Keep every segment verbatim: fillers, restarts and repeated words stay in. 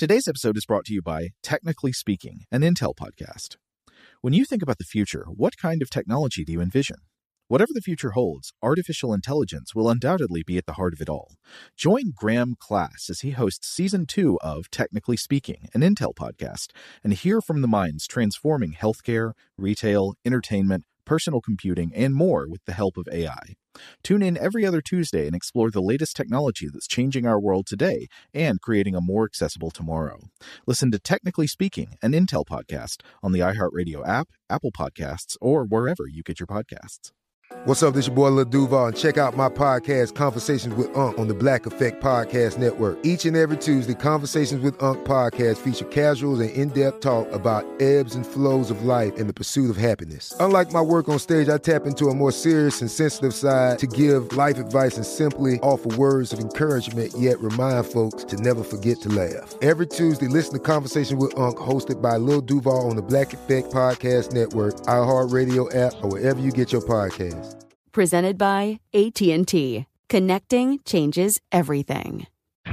Today's episode is brought to you by Technically Speaking, an Intel podcast. When you think about the future, what kind of technology do you envision? Whatever the future holds, artificial intelligence will undoubtedly be at the heart of it all. Join Graham Class as he hosts Season two of Technically Speaking, an Intel podcast, and hear from the minds transforming healthcare, retail, entertainment, personal computing, and more with the help of A I. Tune in every other Tuesday and explore the latest technology that's changing our world today and creating a more accessible tomorrow. Listen to Technically Speaking, an Intel podcast on the iHeartRadio app, Apple Podcasts, or wherever you get your podcasts. What's up, this your boy Lil Duval, and check out my podcast, Conversations with Unc, on the Black Effect Podcast Network. Each and every Tuesday, Conversations with Unc podcast feature casuals and in-depth talk about ebbs and flows of life and the pursuit of happiness. Unlike my work on stage, I tap into a more serious and sensitive side to give life advice and simply offer words of encouragement, yet remind folks to never forget to laugh. Every Tuesday, listen to Conversations with Unc, hosted by Lil Duval on the Black Effect Podcast Network, iHeartRadio app, or wherever you get your podcasts. Presented by A T and T. Connecting changes everything.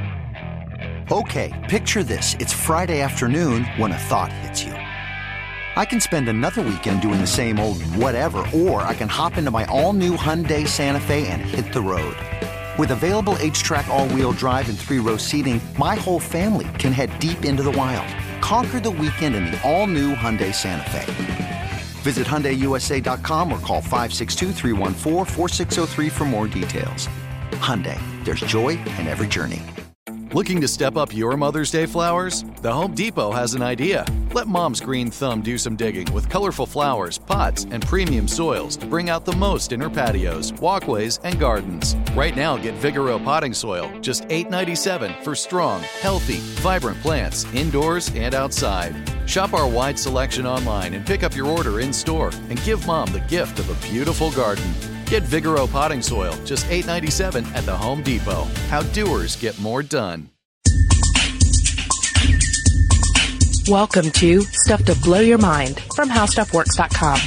Okay, picture this. It's Friday afternoon when a thought hits you. I can spend another weekend doing the same old whatever, or I can hop into my all-new Hyundai Santa Fe and hit the road. With available H-Track all-wheel drive and three-row seating, my whole family can head deep into the wild. Conquer the weekend in the all-new Hyundai Santa Fe. Visit Hyundai U S A dot com or call five six two, three one four, four six zero three for more details. Hyundai, there's joy in every journey. Looking to step up your Mother's Day flowers? The Home Depot has an idea. Let Mom's green thumb do some digging with colorful flowers, pots, and premium soils to bring out the most in her patios, walkways, and gardens. Right now, get Vigoro potting soil, just eight dollars and ninety-seven cents for strong, healthy, vibrant plants indoors and outside. Shop our wide selection online and pick up your order in-store and give Mom the gift of a beautiful garden. Get Vigoro potting soil, just eight dollars and ninety-seven cents at the Home Depot. How doers get more done. Welcome to Stuff to Blow Your Mind from How Stuff Works dot com.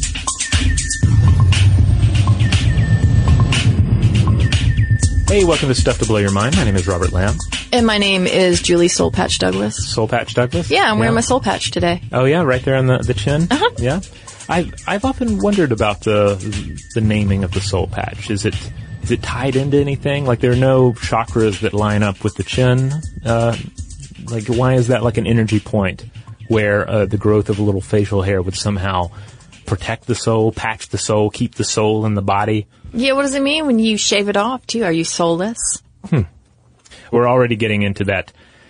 Hey, welcome to Stuff to Blow Your Mind. My name is Robert Lamb. And my name is Julie Soul Patch Douglas. Soul Patch Douglas? Yeah, I'm wearing yeah. my soul patch today. Oh, yeah, right there on the, the chin? Uh-huh. Yeah. I've, I've often wondered about the the naming of the soul patch. Is it is it tied into anything? Like, there are no chakras that line up with the chin? Uh, like, why is that like an energy point where uh, the growth of a little facial hair would somehow protect the soul, patch the soul, keep the soul in the body? Yeah, what does it mean when you shave it off, too? Are you soulless? Hmm. We're already getting into that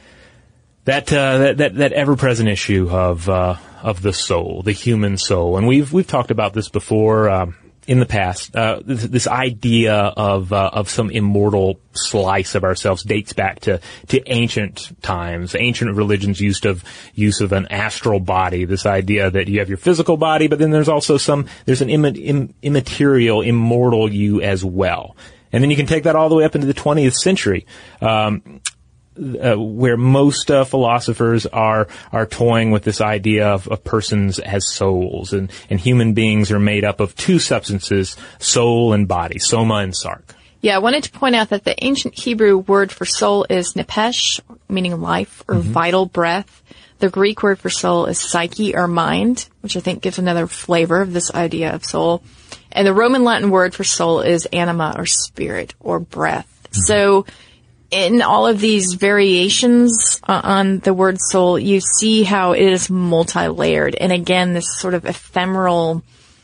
that uh, that, that that ever-present issue of uh, of the soul, the human soul, and we've we've talked about this before um, in the past. Uh, this, this idea of uh, of some immortal slice of ourselves dates back to to ancient times. Ancient religions used of use of an astral body. This idea that you have your physical body, but then there's also some there's an Im- im- immaterial, immortal you as well. And then you can take that all the way up into the twentieth century, um, uh, where most uh, philosophers are are toying with this idea of, of persons as souls, and, and human beings are made up of two substances, soul and body, soma and sark. Yeah, I wanted to point out that the ancient Hebrew word for soul is nephesh, meaning life or mm-hmm. vital breath. The Greek word for soul is psyche or mind, which I think gives another flavor of this idea of soul. And the Roman Latin word for soul is anima or spirit or breath. Mm-hmm. So in all of these variations uh, on the word soul, you see how it is multi-layered. And again, this sort of ephemeral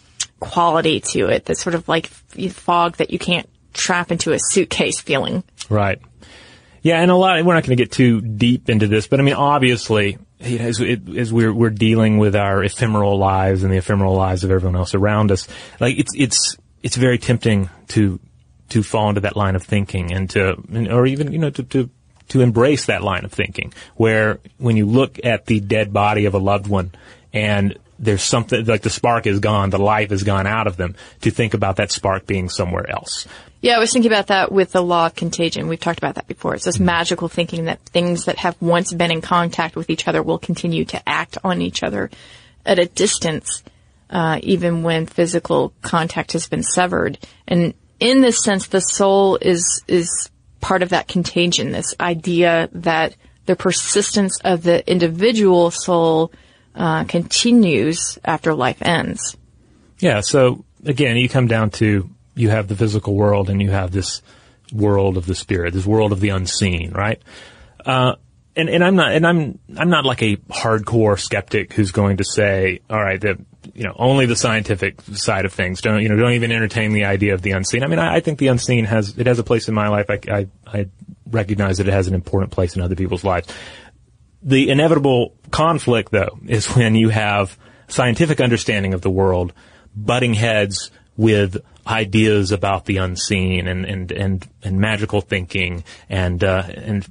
quality to it, that's sort of like fog that you can't trap into a suitcase feeling. Right. Yeah, and a lot, we're not going to get too deep into this, but I mean, obviously, you know, as, it, as we're, we're dealing with our ephemeral lives and the ephemeral lives of everyone else around us, like, it's, it's, it's very tempting to, to fall into that line of thinking and to, or even, you know, to, to, to embrace that line of thinking, where when you look at the dead body of a loved one and there's something, like the spark is gone, the life is gone out of them, to think about that spark being somewhere else. Yeah, I was thinking about that with the law of contagion. We've talked about that before. It's this mm-hmm. magical thinking that things that have once been in contact with each other will continue to act on each other at a distance, uh, even when physical contact has been severed. And in this sense, the soul is, is part of that contagion, this idea that the persistence of the individual soul uh, continues after life ends. Yeah, so again, you come down to, you have the physical world and you have this world of the spirit, this world of the unseen, right? Uh, and, and I'm not, and I'm, I'm not like a hardcore skeptic who's going to say, all right, that, you know, only the scientific side of things. Don't, you know, don't even entertain the idea of the unseen. I mean, I, I think the unseen has, it has a place in my life. I, I, I recognize that it has an important place in other people's lives. The inevitable conflict, though, is when you have scientific understanding of the world butting heads with ideas about the unseen and, and, and, and magical thinking and, uh, and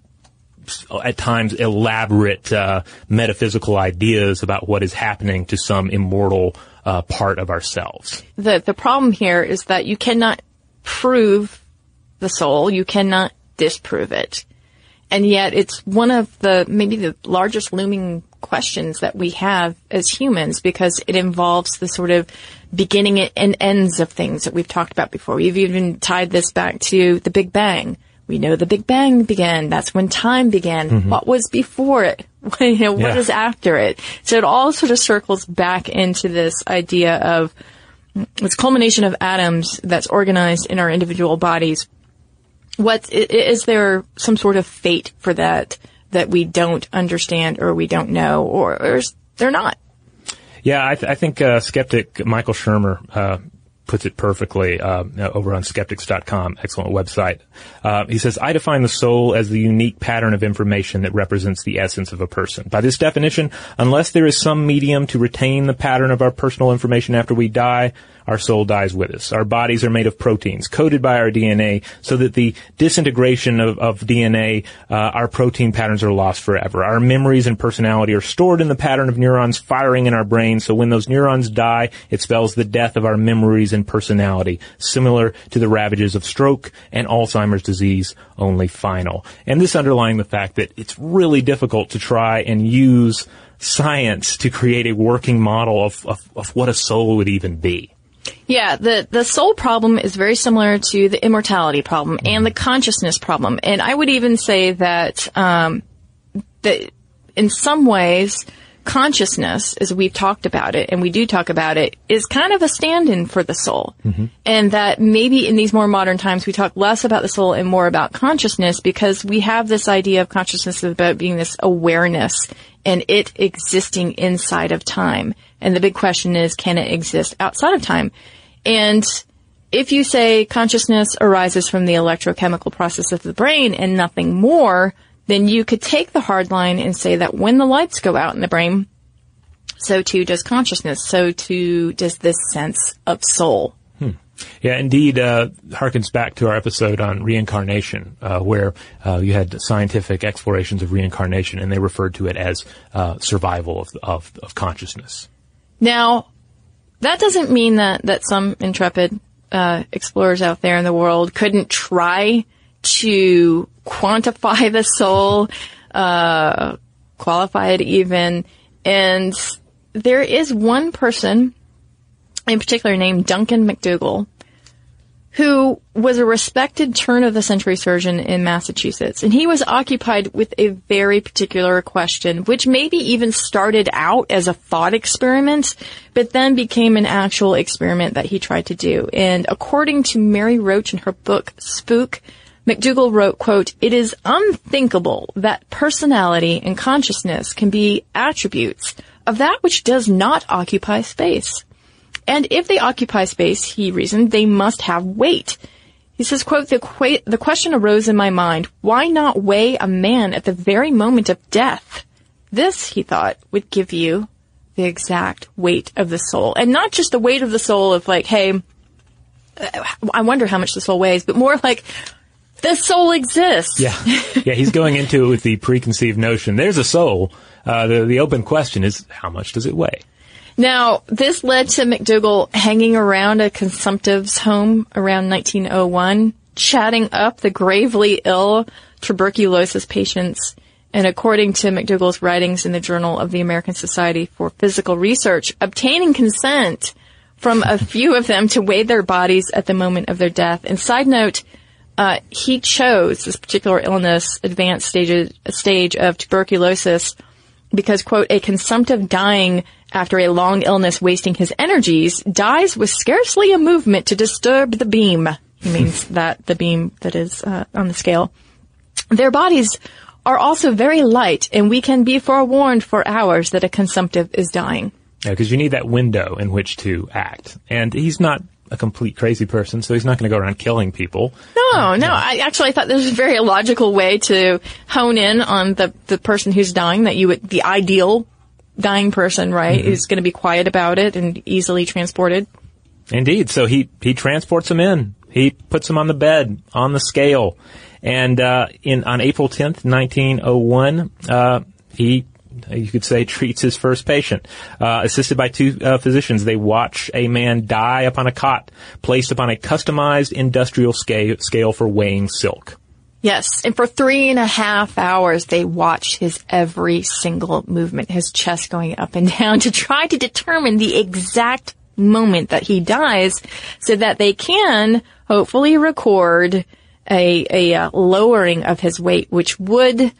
at times elaborate, uh, metaphysical ideas about what is happening to some immortal, uh, part of ourselves. The, the problem here is that you cannot prove the soul. You cannot disprove it. And yet it's one of the, maybe the largest looming questions that we have as humans, because it involves the sort of beginning and ends of things that we've talked about before. We've even tied this back to the Big Bang. We know the Big Bang began. That's when time began. Mm-hmm. What was before it? you know, what yeah. is after it? So it all sort of circles back into this idea of this culmination of atoms that's organized in our individual bodies. What, is there some sort of fate for that that we don't understand or we don't know, or, or is there not? Yeah, I, th- I think uh, skeptic Michael Shermer uh, puts it perfectly uh, over on skeptics dot com. Excellent website. Uh, he says, I define the soul as the unique pattern of information that represents the essence of a person. By this definition, unless there is some medium to retain the pattern of our personal information after we die, our soul dies with us. Our bodies are made of proteins coded by our D N A, so that the disintegration of, of D N A, uh, our protein patterns are lost forever. Our memories and personality are stored in the pattern of neurons firing in our brain, so when those neurons die, it spells the death of our memories and personality, similar to the ravages of stroke and Alzheimer's disease, only final. And this underlying the fact that it's really difficult to try and use science to create a working model of, of, of what a soul would even be. Yeah, the, the soul problem is very similar to the immortality problem mm-hmm. and the consciousness problem. And I would even say that, um, that in some ways, consciousness, as we've talked about it, and we do talk about it, is kind of a stand-in for the soul. Mm-hmm. And that maybe in these more modern times, we talk less about the soul and more about consciousness, because we have this idea of consciousness about being this awareness and it existing inside of time. And the big question is, can it exist outside of time? And if you say consciousness arises from the electrochemical process of the brain and nothing more, then you could take the hard line and say that when the lights go out in the brain, so too does consciousness, so too does this sense of soul. Hmm. Yeah, indeed, uh, harkens back to our episode on reincarnation, uh, where uh, you had scientific explorations of reincarnation, and they referred to it as uh, survival of, of, of consciousness. Now, that doesn't mean that, that some intrepid uh, explorers out there in the world couldn't try to quantify the soul, uh, qualify it even. And there is one person in particular named Duncan McDougall, who was a respected turn-of-the-century surgeon in Massachusetts. And he was occupied with a very particular question, which maybe even started out as a thought experiment, but then became an actual experiment that he tried to do. And according to Mary Roach in her book, Spook, McDougall wrote, quote, "It is unthinkable that personality and consciousness can be attributes of that which does not occupy space. And if they occupy space, he reasoned, they must have weight." He says, quote, the, qu- the question arose in my mind, why not weigh a man at the very moment of death? This, he thought, would give you the exact weight of the soul. And not just the weight of the soul of like, hey, I wonder how much the soul weighs, but more like, the soul exists. Yeah. Yeah, he's going into it with the preconceived notion. There's a soul. Uh, the, the open question is, how much does it weigh? Now, this led to McDougall hanging around a consumptive's home around nineteen oh one, chatting up the gravely ill tuberculosis patients. And according to McDougall's writings in the Journal of the American Society for Physical Research, obtaining consent from a few of them to weigh their bodies at the moment of their death. And side note, uh, he chose this particular illness, advanced stage, stage of tuberculosis, because, quote, a consumptive dying after a long illness wasting his energies dies with scarcely a movement to disturb the beam. He means that the beam that is uh, on the scale. Their bodies are also very light, and we can be forewarned for hours that a consumptive is dying. Yeah, because you need that window in which to act. And he's not a complete crazy person, so he's not going to go around killing people. No, no. I actually thought this was a very logical way to hone in on the, the person who's dying, that you would, the ideal dying person, right, mm-hmm. is going to be quiet about it and easily transported. Indeed. So he, he transports him in. He puts him on the bed, on the scale. And, uh, in, on April tenth, nineteen oh one, uh, he, you could say, treats his first patient. Uh, assisted by two uh, physicians, they watch a man die upon a cot placed upon a customized industrial scale, scale for weighing silk. Yes, and for three and a half hours, they watch his every single movement, his chest going up and down, to try to determine the exact moment that he dies, so that they can hopefully record a, a uh, lowering of his weight, which would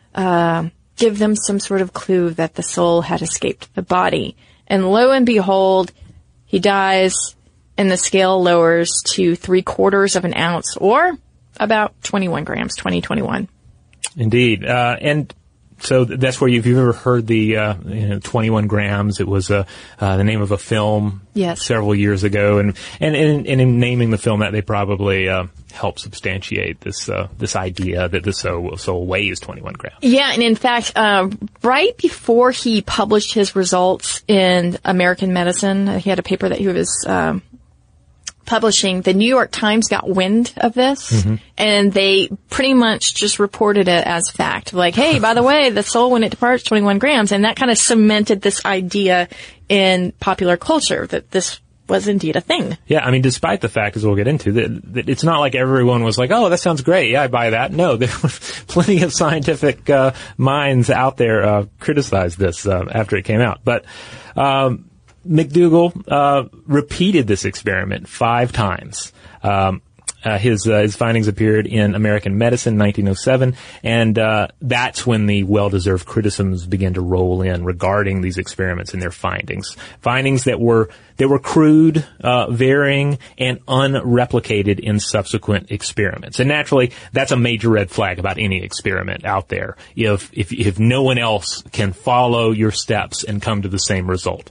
uh, give them some sort of clue that the soul had escaped the body. And lo and behold, he dies, and the scale lowers to three quarters of an ounce, or about twenty-one grams, twenty, twenty-one. Indeed. Uh, and so that's where you've, you've ever heard the uh, you know, twenty-one grams. It was uh, uh, the name of a film yes. several years ago. And, and, and, and in naming the film that, they probably uh, helped substantiate this uh, this idea that the soul, soul weighs twenty-one grams. Yeah, and in fact, uh, right before he published his results in American Medicine, he had a paper that he was um, publishing. The New York Times got wind of this, mm-hmm. and they pretty much just reported it as fact. Like, hey, by the way, the soul, when it departs, twenty-one grams. And that kind of cemented this idea in popular culture that this was indeed a thing. Yeah, I mean, despite the fact, as we'll get into, that, that it's not like everyone was like, oh, that sounds great, yeah, I buy that. No, there were plenty of scientific uh, minds out there uh, criticized this uh, after it came out. But um, McDougall uh, repeated this experiment five times. Um, uh, his uh, his findings appeared in American Medicine, nineteen oh seven, and uh, that's when the well-deserved criticisms began to roll in regarding these experiments and their findings. Findings that were that were crude, uh, varying, and unreplicated in subsequent experiments. And naturally, that's a major red flag about any experiment out there. If if if no one else can follow your steps and come to the same result.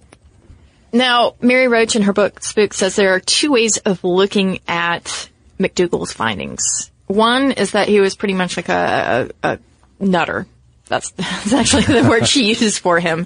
Now, Mary Roach in her book Spook says there are two ways of looking at McDougall's findings. One is that he was pretty much like a, a, a nutter. That's, that's actually the word she uses for him.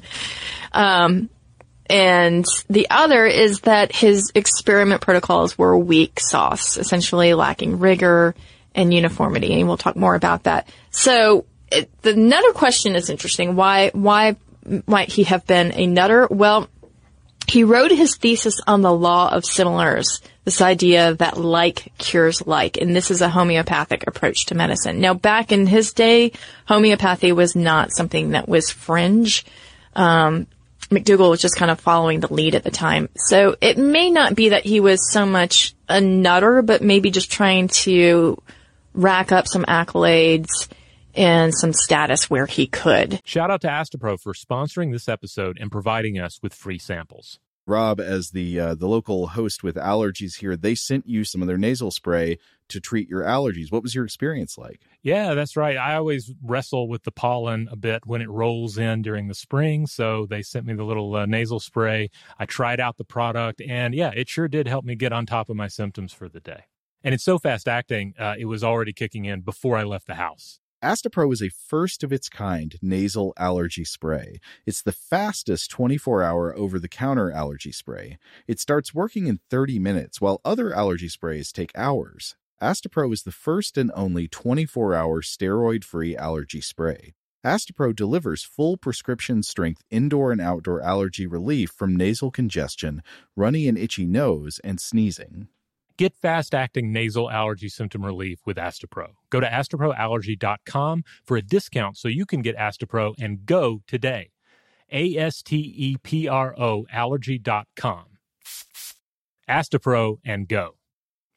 Um, and the other is that his experiment protocols were weak sauce, essentially lacking rigor and uniformity. And we'll talk more about that. So it, the nutter question is interesting. Why, why might he have been a nutter? Well, he wrote his thesis on the law of similars, this idea that like cures like, and this is a homeopathic approach to medicine. Now, back in his day, homeopathy was not something that was fringe. Um, McDougall was just kind of following the lead at the time. So it may not be that he was so much a nutter, but maybe just trying to rack up some accolades and some status where he could. Shout out to Astepro for sponsoring this episode and providing us with free samples. Rob, as the uh, the local host with allergies here, they sent you some of their nasal spray to treat your allergies. What was your experience like? Yeah, that's right. I always wrestle with the pollen a bit when it rolls in during the spring, so they sent me the little uh, nasal spray. I tried out the product, and yeah, it sure did help me get on top of my symptoms for the day. And it's so fast-acting, uh, it was already kicking in before I left the house. Astepro is a first-of-its-kind nasal allergy spray. It's the fastest twenty-four hour over-the-counter allergy spray. It starts working in thirty minutes, while other allergy sprays take hours. Astepro is the first and only twenty-four hour steroid-free allergy spray. Astepro delivers full prescription-strength indoor and outdoor allergy relief from nasal congestion, runny and itchy nose, and sneezing. Get fast-acting nasal allergy symptom relief with Astepro. Go to astepro allergy dot com for a discount so you can get Astepro and go today. A S T E P R O allergy dot com. Astepro and go.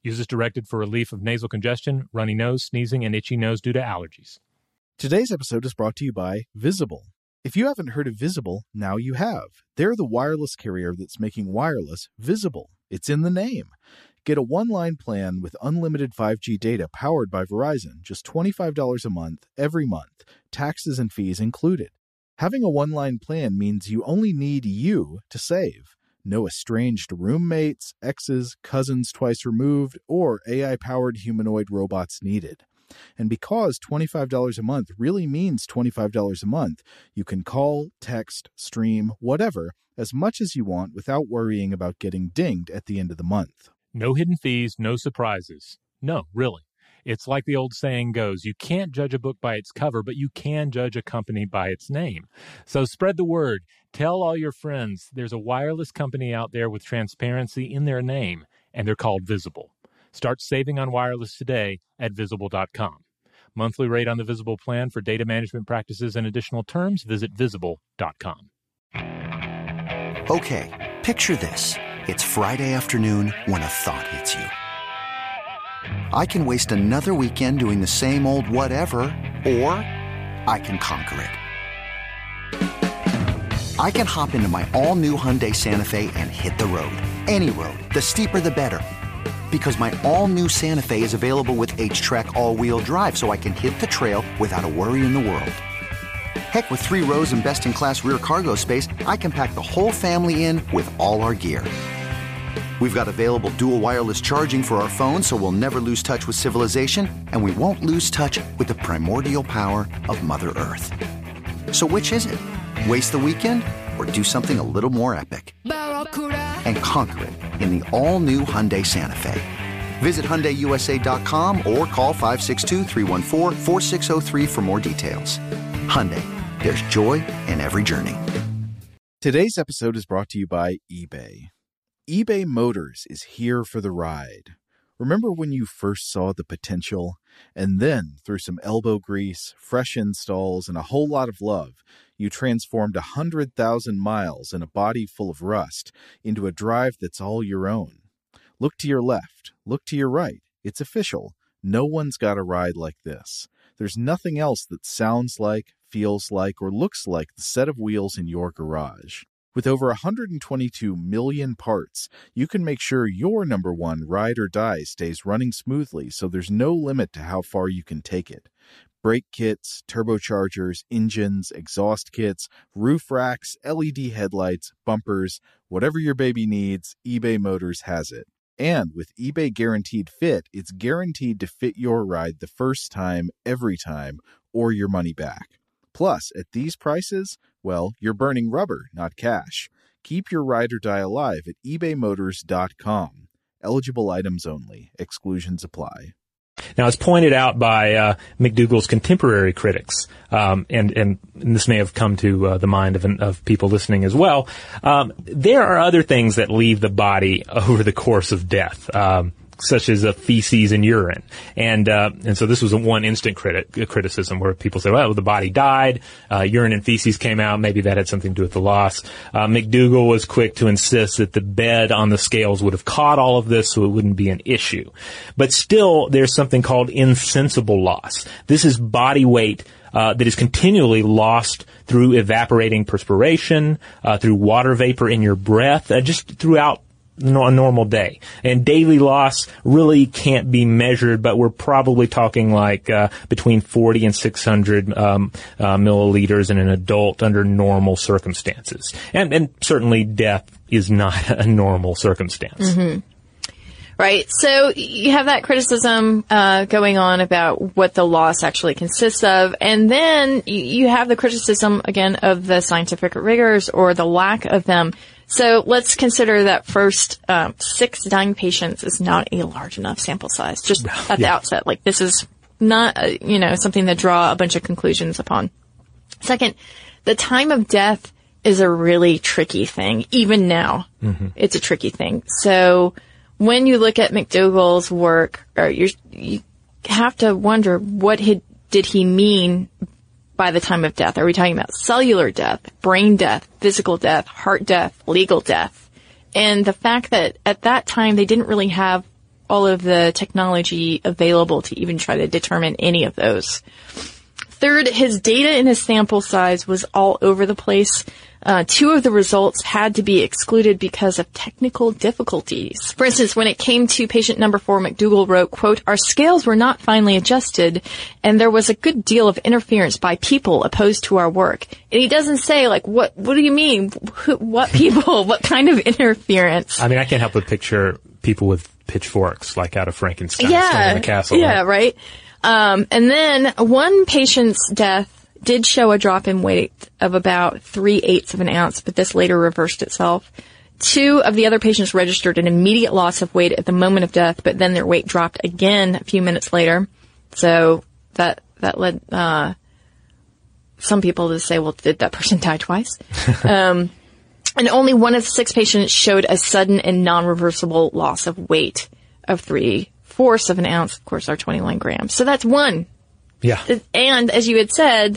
Use as directed for relief of nasal congestion, runny nose, sneezing, and itchy nose due to allergies. Today's episode is brought to you by Visible. If you haven't heard of Visible, now you have. They're the wireless carrier that's making wireless visible. It's in the name. Get a one-line plan with unlimited five G data powered by Verizon, just twenty-five dollars a month, every month, taxes and fees included. Having a one-line plan means you only need you to save. No estranged roommates, exes, cousins twice removed, or A I-powered humanoid robots needed. And because twenty-five dollars a month really means twenty-five dollars a month, you can call, text, stream, whatever, as much as you want without worrying about getting dinged at the end of the month. No hidden fees, no surprises. No, really. It's like the old saying goes, you can't judge a book by its cover, but you can judge a company by its name. So spread the word. Tell all your friends there's a wireless company out there with transparency in their name, and they're called Visible. Start saving on wireless today at visible dot com. Monthly rate on the Visible plan for data management practices and additional terms, visit visible dot com. Okay, picture this. It's Friday afternoon when a thought hits you. I can waste another weekend doing the same old whatever, or I can conquer it. I can hop into my all-new Hyundai Santa Fe and hit the road. Any road. The steeper, the better. Because my all-new Santa Fe is available with H-Track all-wheel drive, so I can hit the trail without a worry in the world. Heck, with three rows and best-in-class rear cargo space, I can pack the whole family in with all our gear. We've got available dual wireless charging for our phones, so we'll never lose touch with civilization, and we won't lose touch with the primordial power of Mother Earth. So which is it? Waste the weekend or do something a little more epic? And conquer it in the all-new Hyundai Santa Fe. Visit Hyundai U S A dot com or call five six two, three one four, four six zero three for more details. Hyundai, there's joy in every journey. Today's episode is brought to you by eBay. eBay Motors is here for the ride. Remember when you first saw the potential? And then, through some elbow grease, fresh installs, and a whole lot of love, you transformed one hundred thousand miles and a body full of rust into a drive that's all your own. Look to your left. Look to your right. It's official. No one's got a ride like this. There's nothing else that sounds like, feels like, or looks like the set of wheels in your garage. With over one hundred twenty-two million parts, you can make sure your number one ride or die stays running smoothly, so there's no limit to how far you can take it. Brake kits, turbochargers, engines, exhaust kits, roof racks, L E D headlights, bumpers, whatever your baby needs, eBay Motors has it. And with eBay Guaranteed Fit, it's guaranteed to fit your ride the first time, every time, or your money back. Plus, at these prices, well, you're burning rubber, not cash. Keep your ride or die alive at ebay motors dot com. Eligible items only. Exclusions apply. Now, as pointed out by uh, McDougall's contemporary critics, um, and, and this may have come to uh, the mind of, of people listening as well, um, there are other things that leave the body over the course of death. Um, such as a feces and urine. And, uh, and so this was a one instant criti- criticism where people say, well, the body died, uh, urine and feces came out, maybe that had something to do with the loss. Uh, McDougall was quick to insist that the bed on the scales would have caught all of this so it wouldn't be an issue. But still, there's something called insensible loss. This is body weight Uh, that is continually lost through evaporating perspiration, uh, through water vapor in your breath, uh, just throughout a normal day. And daily loss really can't be measured, but we're probably talking like uh, between forty and six hundred um, uh, milliliters in an adult under normal circumstances. And, and certainly death is not a normal circumstance. Mm-hmm. Right. So you have that criticism uh, going on about what the loss actually consists of. And then you have the criticism, again, of the scientific rigors or the lack of them. So let's consider that first um, six dying patients is not a large enough sample size, just at the yeah. outset. Like, this is not, uh, you know, something to draw a bunch of conclusions upon. Second, the time of death is a really tricky thing. Even now, mm-hmm. it's a tricky thing. So when you look at McDougall's work, or you're, you have to wonder, what he, did he mean by the time of death? Are we talking about cellular death, brain death, physical death, heart death, legal death? And the fact that at that time they didn't really have all of the technology available to even try to determine any of those. Third, his data in his sample size was all over the place. Uh, two of the results had to be excluded because of technical difficulties. For instance, when it came to patient number four, McDougall wrote, quote, "Our scales were not finely adjusted, and there was a good deal of interference by people opposed to our work." And he doesn't say, like, what, what do you mean? Who, what people? What kind of interference? I mean, I can't help but picture people with pitchforks, like out of Frankenstein, yeah, storming the castle. Yeah, right? right. Um, and then one patient's death did show a drop in weight of about three-eighths of an ounce, but this later reversed itself. Two of the other patients registered an immediate loss of weight at the moment of death, but then their weight dropped again a few minutes later. So that that led uh some people to say, well, did that person die twice? um And only one of the six patients showed a sudden and non-reversible loss of weight of three-fourths of an ounce, of course, our twenty-one grams. So that's one. Yeah. And as you had said,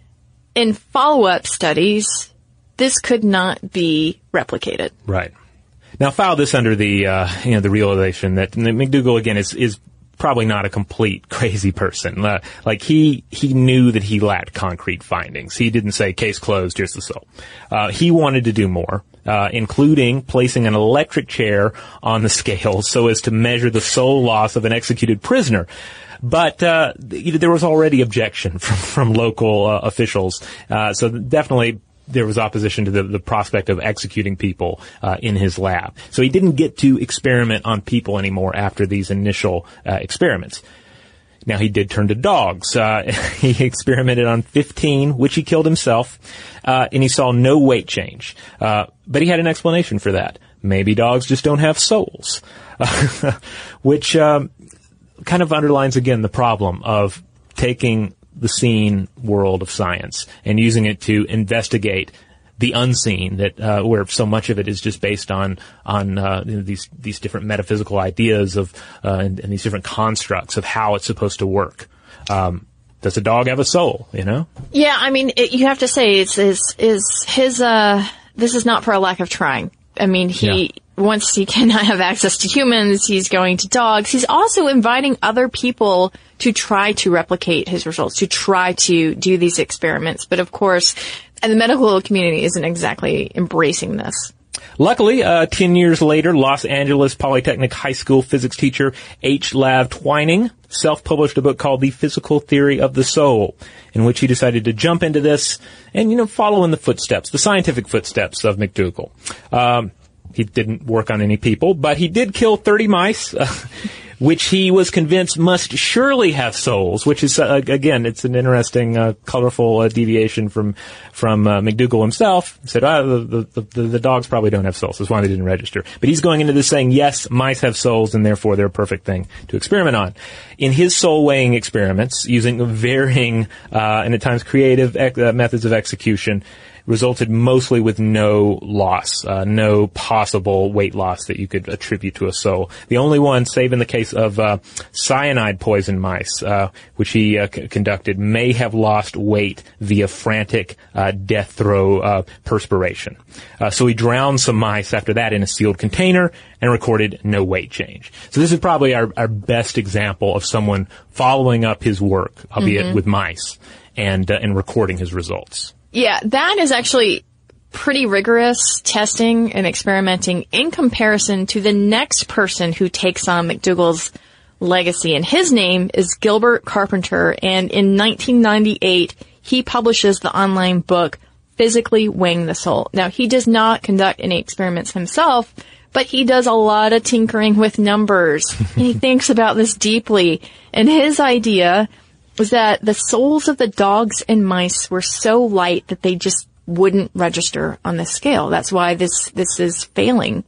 in follow-up studies, this could not be replicated. Right. Now, file this under the, uh, you know, the realization that McDougall, again, is, is probably not a complete crazy person. Uh, like, he, he knew that he lacked concrete findings. He didn't say, case closed, here's the soul. Uh, he wanted to do more, uh, including placing an electric chair on the scale so as to measure the soul loss of an executed prisoner. But uh there was already objection from, from local uh, officials. Uh so definitely there was opposition to the, the prospect of executing people uh in his lab. So he didn't get to experiment on people anymore after these initial uh, experiments. Now, he did turn to dogs. Uh he experimented on fifteen, which he killed himself, uh and he saw no weight change. Uh but he had an explanation for that. Maybe dogs just don't have souls. Uh, which um kind of underlines again the problem of taking the seen world of science and using it to investigate the unseen, that uh, where so much of it is just based on on uh, you know, these these different metaphysical ideas of uh, and, and these different constructs of how it's supposed to work. Um, does a dog have a soul? You know? Yeah, I mean, it, you have to say it's is is his. Uh, this is not for a lack of trying. I mean, he. Yeah. Once he cannot have access to humans, he's going to dogs. He's also inviting other people to try to replicate his results, to try to do these experiments. But of course, and the medical community isn't exactly embracing this. Luckily, uh, ten years later, Los Angeles Polytechnic High School physics teacher H. Lav Twining self-published a book called The Physical Theory of the Soul, in which he decided to jump into this and, you know, follow in the footsteps, the scientific footsteps of McDougall. Um, He didn't work on any people, but he did kill thirty mice, uh, which he was convinced must surely have souls, which is, uh, again, it's an interesting, uh, colorful uh, deviation from from uh, McDougall himself. He said, ah, the, the, the, the dogs probably don't have souls. That's why they didn't register. But he's going into this saying, yes, mice have souls, and therefore they're a perfect thing to experiment on. In his soul-weighing experiments, using varying uh, and at times creative ec- uh, methods of execution, resulted mostly with no loss, uh, no possible weight loss that you could attribute to a soul. The only one, save in the case of uh, cyanide poisoned mice, uh, which he uh, c- conducted, may have lost weight via frantic uh, death throw uh, perspiration. Uh, so he drowned some mice after that in a sealed container and recorded no weight change. So this is probably our, our best example of someone following up his work, albeit mm-hmm. with mice, and uh, and recording his results. Yeah, that is actually pretty rigorous testing and experimenting in comparison to the next person who takes on McDougall's legacy. And his name is Gilbert Carpenter. And in nineteen ninety-eight, he publishes the online book, Physically Weighing the Soul. Now, he does not conduct any experiments himself, but he does a lot of tinkering with numbers. And he thinks about this deeply. And his idea was that the souls of the dogs and mice were so light that they just wouldn't register on the scale. That's why this this is failing.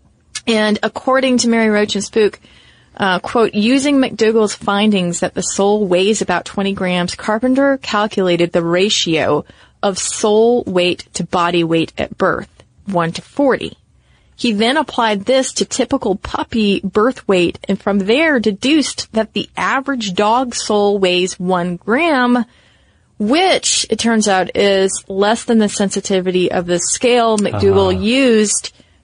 And according to Mary Roach and Spook, uh, quote, using McDougall's findings that the soul weighs about twenty grams, Carpenter calculated the ratio of soul weight to body weight at birth, one to forty. He then applied this to typical puppy birth weight, and from there deduced that the average dog soul weighs one gram, which, it turns out, is less than the sensitivity of the scale McDougall uh-huh. used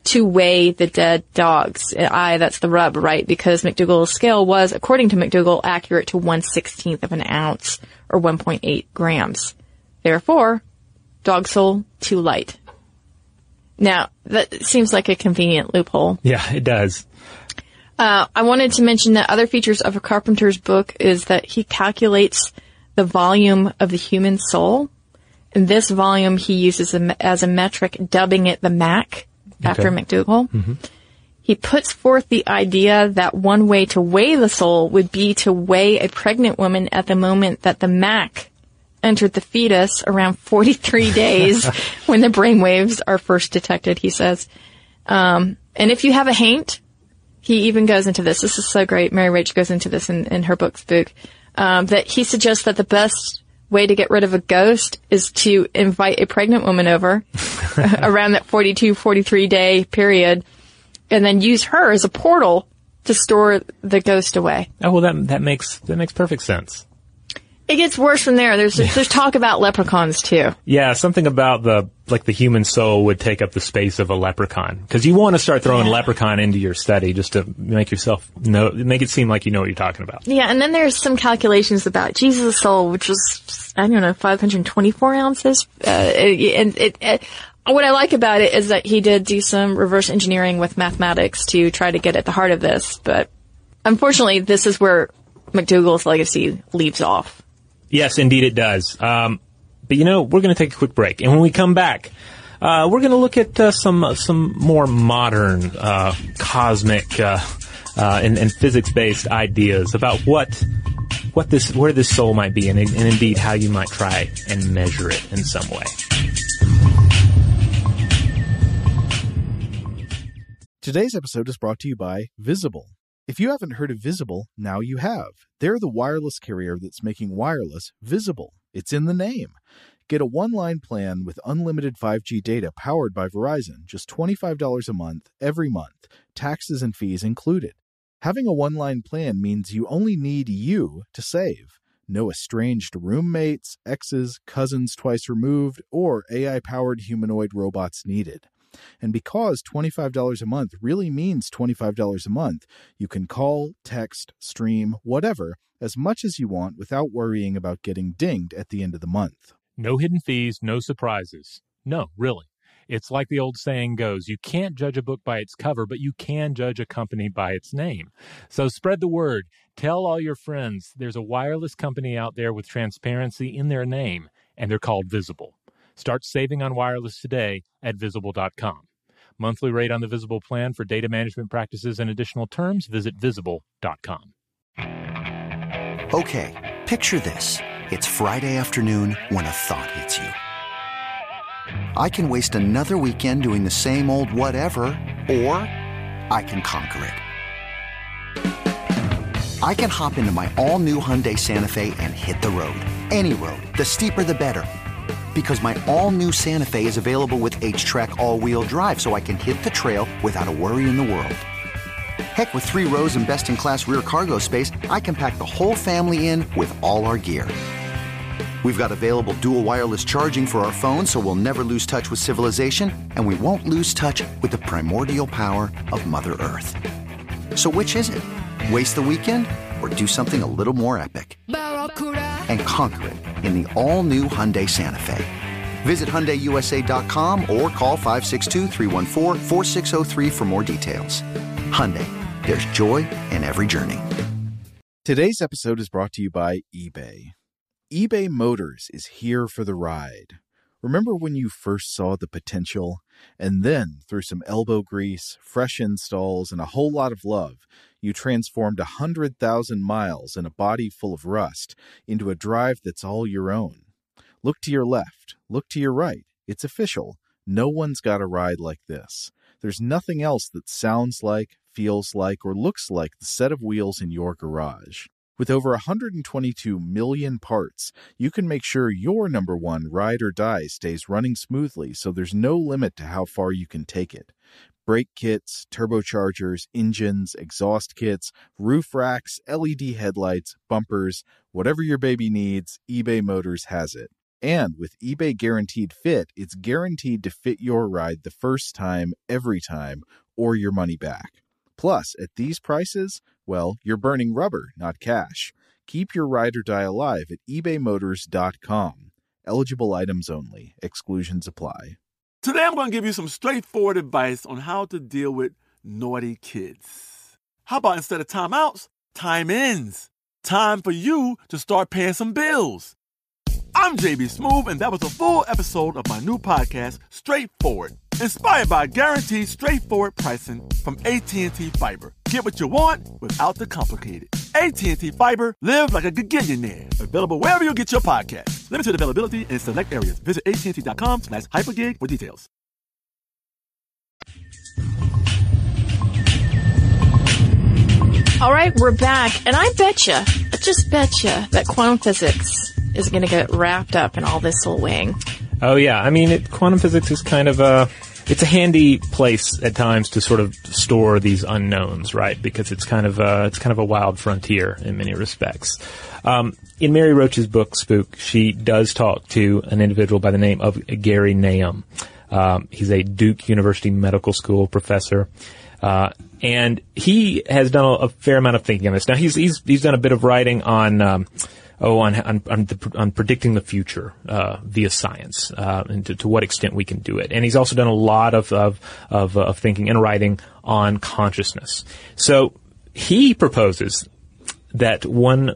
to weigh the dead dogs. I, that's the rub, right? Because McDougall's scale was, according to McDougall, accurate to one sixteenth of an ounce or one point eight grams. Therefore, dog soul too light. Now, that seems like a convenient loophole. Yeah, it does. Uh, I wanted to mention that other features of a Carpenter's book is that he calculates the volume of the human soul. And this volume he uses as a metric, dubbing it the M A C after okay. McDougall. Mm-hmm. He puts forth the idea that one way to weigh the soul would be to weigh a pregnant woman at the moment that the M A C entered the fetus around forty-three days when the brainwaves are first detected, he says. Um, and if you have a haint, he even goes into this. This is so great. Mary Rach goes into this in, in her book, Spook, um, that he suggests that the best way to get rid of a ghost is to invite a pregnant woman over around that forty-two, forty-three day period and then use her as a portal to store the ghost away. Oh, well, that, that makes, that makes perfect sense. It gets worse from there. There's there's talk about leprechauns too. Yeah, something about the like the human soul would take up the space of a leprechaun, because you want to start throwing yeah. leprechaun into your study just to make yourself know, make it seem like you know what you're talking about. Yeah, and then there's some calculations about Jesus' soul, which was I don't know five hundred twenty-four ounces, uh, and it, it. What I like about it is that he did do some reverse engineering with mathematics to try to get at the heart of this, but unfortunately, this is where McDougall's legacy leaves off. Yes, indeed it does. Um, but, you know, we're going to take a quick break. And when we come back, uh, we're going to look at uh, some uh, some more modern uh, cosmic uh, uh, and, and physics-based ideas about what what this where this soul might be and, and indeed how you might try and measure it in some way. Today's episode is brought to you by Visible. If you haven't heard of Visible, now you have. They're the wireless carrier that's making wireless visible. It's in the name. Get a one-line plan with unlimited five G data powered by Verizon, just twenty-five dollars a month, every month, taxes and fees included. Having a one-line plan means you only need you to save. No estranged roommates, exes, cousins twice removed, or A I-powered humanoid robots needed. And because twenty-five dollars a month really means twenty-five dollars a month, you can call, text, stream, whatever, as much as you want without worrying about getting dinged at the end of the month. No hidden fees, no surprises. No, really. It's like the old saying goes, you can't judge a book by its cover, but you can judge a company by its name. So spread the word. Tell all your friends there's a wireless company out there with transparency in their name, and they're called Visible. Start saving on wireless today at visible dot com. Monthly rate on the Visible plan for data management practices and additional terms, visit visible dot com. Okay, picture this. It's Friday afternoon when a thought hits you. I can waste another weekend doing the same old whatever, or I can conquer it. I can hop into my all-new Hyundai Santa Fe and hit the road. Any road. The steeper, the better. Because my all-new Santa Fe is available with H-Track all-wheel drive, so I can hit the trail without a worry in the world. Heck, with three rows and best-in-class rear cargo space, I can pack the whole family in with all our gear. We've got available dual wireless charging for our phones, so we'll never lose touch with civilization, and we won't lose touch with the primordial power of Mother Earth. So which is it? Waste the weekend or do something a little more epic? And conquer it in the all-new Hyundai Santa Fe. Visit Hyundai U S A dot com or call five six two, three one four, four six zero three for more details. Hyundai, there's joy in every journey. Today's episode is brought to you by eBay. eBay Motors is here for the ride. Remember when you first saw the potential? And then, through some elbow grease, fresh installs, and a whole lot of love, you transformed one hundred thousand miles and a body full of rust into a drive that's all your own. Look to your left. Look to your right. It's official. No one's got a ride like this. There's nothing else that sounds like, feels like, or looks like the set of wheels in your garage. With over one hundred twenty-two million parts, you can make sure your number one ride or die stays running smoothly, so there's no limit to how far you can take it. Brake kits, turbochargers, engines, exhaust kits, roof racks, L E D headlights, bumpers, whatever your baby needs, eBay Motors has it. And with eBay Guaranteed Fit, it's guaranteed to fit your ride the first time, every time, or your money back. Plus, at these prices, well, you're burning rubber, not cash. Keep your ride or die alive at ebay motors dot com. Eligible items only. Exclusions apply. Today I'm going to give you some straightforward advice on how to deal with naughty kids. How about instead of timeouts, time-ins? Time for you to start paying some bills. I'm J B Smoove, and that was a full episode of my new podcast, Straightforward, inspired by guaranteed straightforward pricing from A T and T Fiber. Get what you want without the complicated. A T and T Fiber, live like a gigillionaire. Available wherever you get your podcasts. Limited availability in select areas. Visit A T and T dot com slash hypergig for details. All right, we're back, and I betcha, I just betcha that quantum physics is going to get wrapped up in all this soul weighing. Oh yeah, I mean, it, quantum physics is kind of a, it's a handy place at times to sort of store these unknowns, right? Because it's kind of a, it's kind of a wild frontier in many respects. Um, in Mary Roach's book, Spook, she does talk to an individual by the name of Gary Nahum. Um, he's a Duke University Medical School professor. Uh, and he has done a, a fair amount of thinking on this. Now, he's, he's, he's done a bit of writing on, um, oh, on, on, on, the, on predicting the future, uh, via science, uh, and to, to what extent we can do it. And he's also done a lot of, of, of, uh, of thinking and writing on consciousness. So he proposes that one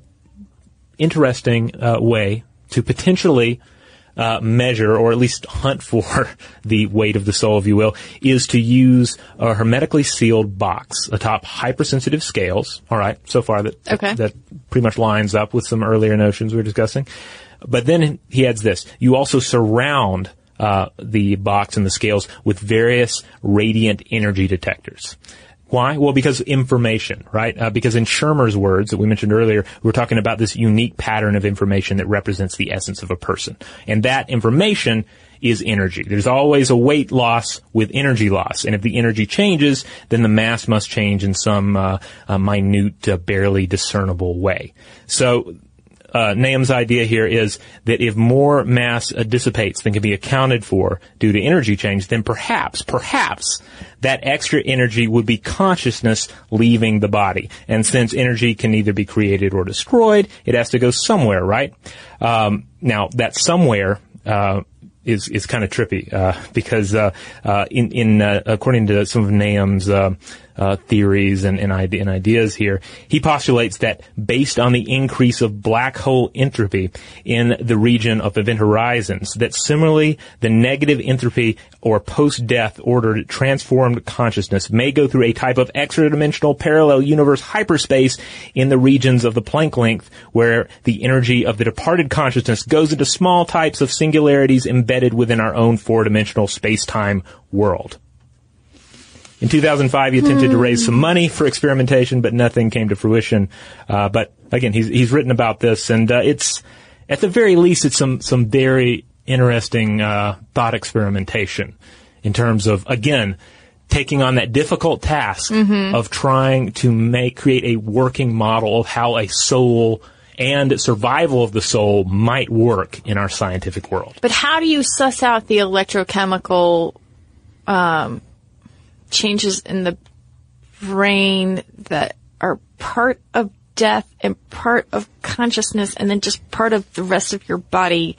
interesting, uh, way to potentially Uh, measure, or at least hunt for the weight of the soul, if you will, is to use a hermetically sealed box atop hypersensitive scales. All right, so far that, okay. that that pretty much lines up with some earlier notions we were discussing. But then he adds this: you also surround uh, the box and the scales with various radiant energy detectors. Why? Well, because information, right? Uh, because in Shermer's words that we mentioned earlier, we're talking about this unique pattern of information that represents the essence of a person. And that information is energy. There's always a weight loss with energy loss. And if the energy changes, then the mass must change in some uh, uh, minute, uh, barely discernible way. So Uh, Nahum's idea here is that if more mass uh, dissipates than can be accounted for due to energy change, then perhaps, perhaps that extra energy would be consciousness leaving the body. And since energy can neither be created or destroyed, it has to go somewhere, right? Um, now, that somewhere uh, is is kind of trippy uh, because uh, uh, in in uh, according to some of Nahum's uh, uh, theories and and, ide- and ideas here, he postulates that based on the increase of black hole entropy in the region of event horizons, that similarly the negative entropy or post-death ordered transformed consciousness may go through a type of extra-dimensional parallel universe hyperspace in the regions of the Planck length, where the energy of the departed consciousness goes into small types of singularities embedded within our own four-dimensional space-time world. In two thousand five, he attempted to raise some money for experimentation, but nothing came to fruition. Uh, but again, he's he's written about this, and uh, it's at the very least, it's some some very interesting uh, thought experimentation in terms of, again, taking on that difficult task mm-hmm. of trying to make create a working model of how a soul and survival of the soul might work in our scientific world. But how do you suss out the electrochemical um, changes in the brain that are part of death and part of consciousness and then just part of the rest of your body,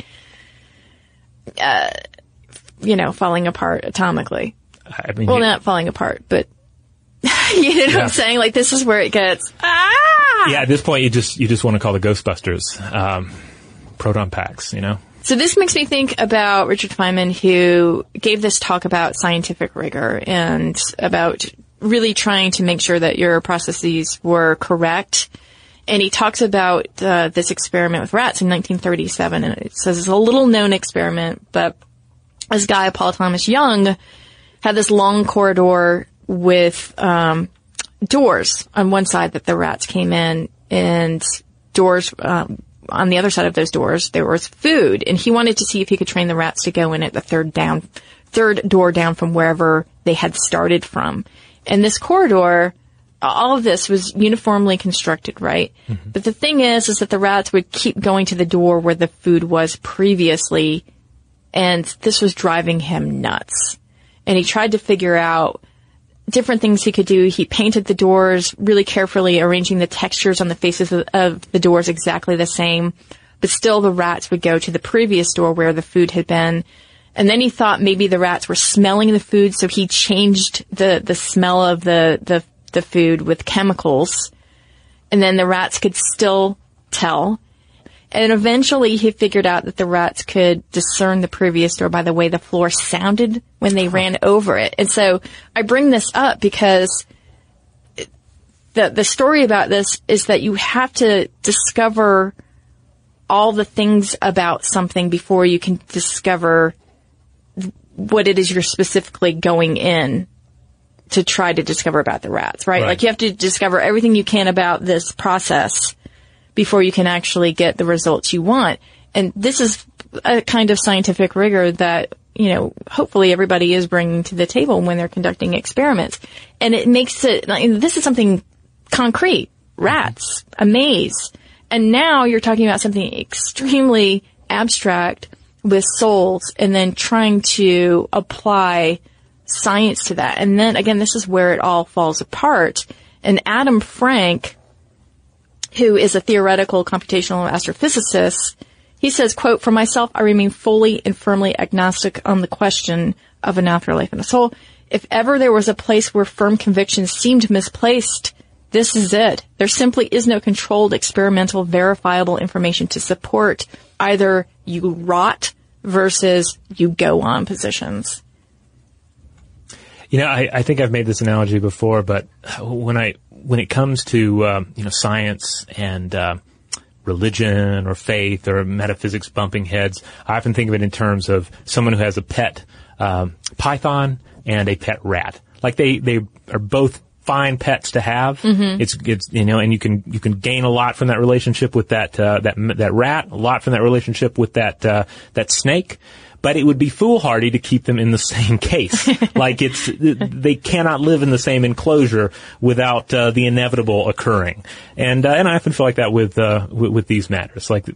uh, you know, falling apart atomically? I mean, well, you, not falling apart, but you know what yeah. I'm saying? Like, this is where it gets, ah! Yeah, at this point, you just you just want to call the Ghostbusters um, proton packs, you know? So this makes me think about Richard Feynman, who gave this talk about scientific rigor and about really trying to make sure that your processes were correct. And he talks about uh, this experiment with rats in nineteen thirty-seven, and it says it's a little-known experiment, but this guy, Paul Thomas Young, had this long corridor with um, doors on one side that the rats came in, and doors um, on the other side of those doors there was food, and he wanted to see if he could train the rats to go in at the third down, third door down from wherever they had started from. And this corridor all of this was uniformly constructed, right? Mm-hmm. But the thing is, is that the rats would keep going to the door where the food was previously, and this was driving him nuts. And he tried to figure out different things he could do. He painted the doors really carefully, arranging the textures on the faces of, of the doors exactly the same. But still the rats would go to the previous door where the food had been. And then he thought maybe the rats were smelling the food, so he changed the, the smell of the, the, the food with chemicals. And then the rats could still tell. And eventually he figured out that the rats could discern the previous door by the way the floor sounded when they ran over it. And so I bring this up because the the story about this is that you have to discover all the things about something before you can discover what it is you're specifically going in to try to discover about the rats, right? Right. Like you have to discover everything you can about this process before you can actually get the results you want. And this is a kind of scientific rigor that, you know, hopefully everybody is bringing to the table when they're conducting experiments. And it makes it, like, this is something concrete. Rats, a maze. And now you're talking about something extremely abstract with souls and then trying to apply science to that. And then, again, this is where it all falls apart. And Adam Frank, who is a theoretical computational astrophysicist, he says, quote, "For myself, I remain fully and firmly agnostic on the question of an afterlife and a soul. If ever there was a place where firm convictions seemed misplaced, this is it. There simply is no controlled, experimental, verifiable information to support either you rot versus you go on positions." You know, I, I think I've made this analogy before, but when I when it comes to um, you know science and uh, religion or faith or metaphysics bumping heads, I often think of it in terms of someone who has a pet um, python and a pet rat. Like they they are both fine pets to have. Mm-hmm. It's it's you know, and you can you can gain a lot from that relationship with that uh, that that rat, a lot from that relationship with that uh, that snake. But it would be foolhardy to keep them in the same case. Like it's, they cannot live in the same enclosure without uh, the inevitable occurring. And uh, and I often feel like that with uh, with, with these matters. Like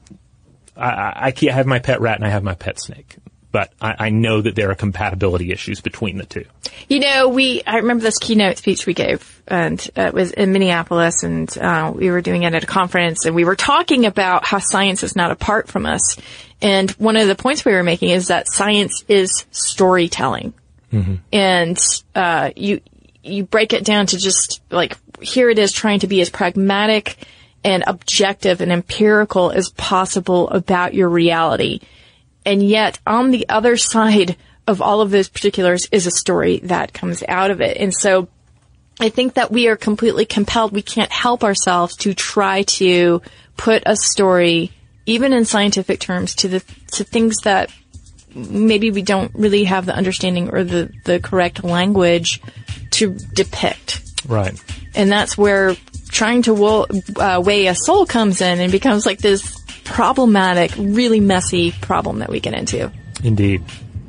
I, I have my pet rat and I have my pet snake, but I, I know that there are compatibility issues between the two. You know, we I remember this keynote speech we gave, and uh, it was in Minneapolis, and uh, we were doing it at a conference, and we were talking about how science is not apart from us. And one of the points we were making is that science is storytelling. Mm-hmm. And, uh, you, you break it down to just like, here it is trying to be as pragmatic and objective and empirical as possible about your reality. And yet on the other side of all of those particulars is a story that comes out of it. And so I think that we are completely compelled. We can't help ourselves to try to put a story, even in scientific terms, to the to things that maybe we don't really have the understanding or the, the correct language to depict. Right. And that's where trying to wo- uh, weigh a soul comes in and becomes like this problematic, really messy problem that we get into. Indeed.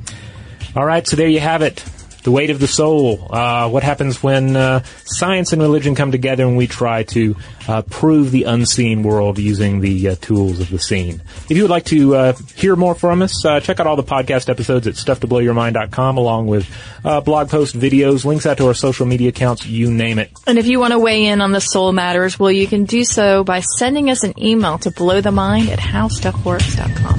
All right, so there you have it. The weight of the soul. Uh, what happens when uh, science and religion come together and we try to uh, prove the unseen world using the uh, tools of the seen. If you would like to uh, hear more from us, uh, check out all the podcast episodes at stuff to blow your mind dot com, along with uh, blog posts, videos, links out to our social media accounts, you name it. And if you want to weigh in on the soul matters, well, you can do so by sending us an email to blowthemind at how stuff works dot com.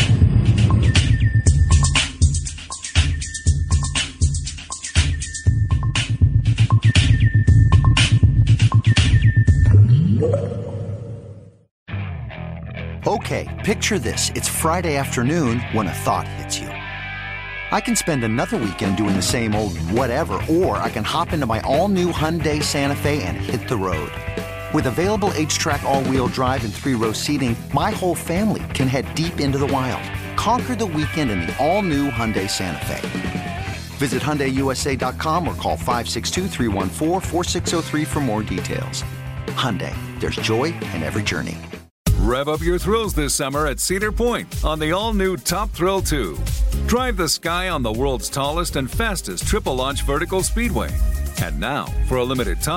Okay, picture this. It's Friday afternoon when a thought hits you. I can spend another weekend doing the same old whatever, or I can hop into my all-new Hyundai Santa Fe and hit the road. With available H-Track all-wheel drive and three-row seating, my whole family can head deep into the wild. Conquer the weekend in the all-new Hyundai Santa Fe. Visit Hyundai U S A dot com or call five six two, three one four, four six zero three for more details. Hyundai, there's joy in every journey. Rev up your thrills this summer at Cedar Point on the all-new Top Thrill two. Drive the sky on the world's tallest and fastest triple-launch vertical speedway. And now, for a limited time,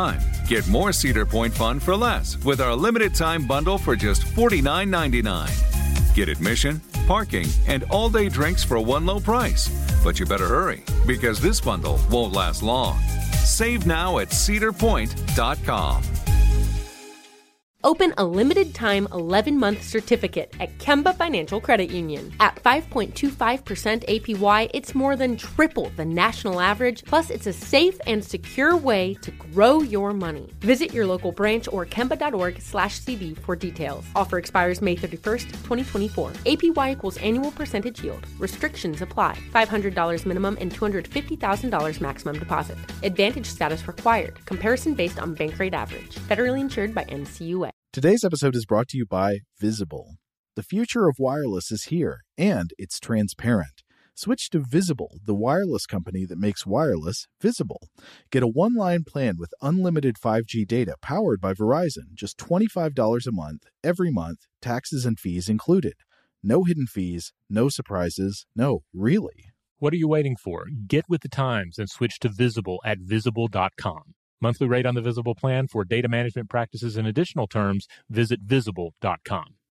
Get more Cedar Point fun for less with our limited time bundle for just forty-nine ninety-nine. Get admission, parking, and all-day drinks for one low price. But you better hurry, because this bundle won't last long. Save now at cedar point dot com. Open a limited-time eleven-month certificate at Kemba Financial Credit Union. At five point two five percent A P Y, it's more than triple the national average, plus it's a safe and secure way to grow your money. Visit your local branch or kemba.org slash CD for details. Offer expires May thirty-first, twenty twenty-four. A P Y equals annual percentage yield. Restrictions apply. five hundred dollars minimum and two hundred fifty thousand dollars maximum deposit. Advantage status required. Comparison based on bank rate average. Federally insured by N C U A. Today's episode is brought to you by Visible. The future of wireless is here, and it's transparent. Switch to Visible, the wireless company that makes wireless visible. Get a one-line plan with unlimited five G data powered by Verizon, just twenty-five dollars a month, every month, taxes and fees included. No hidden fees, no surprises, no, really. What are you waiting for? Get with the times and switch to Visible at visible dot com. Monthly rate on the Visible plan. For data management practices and additional terms, visit visible dot com.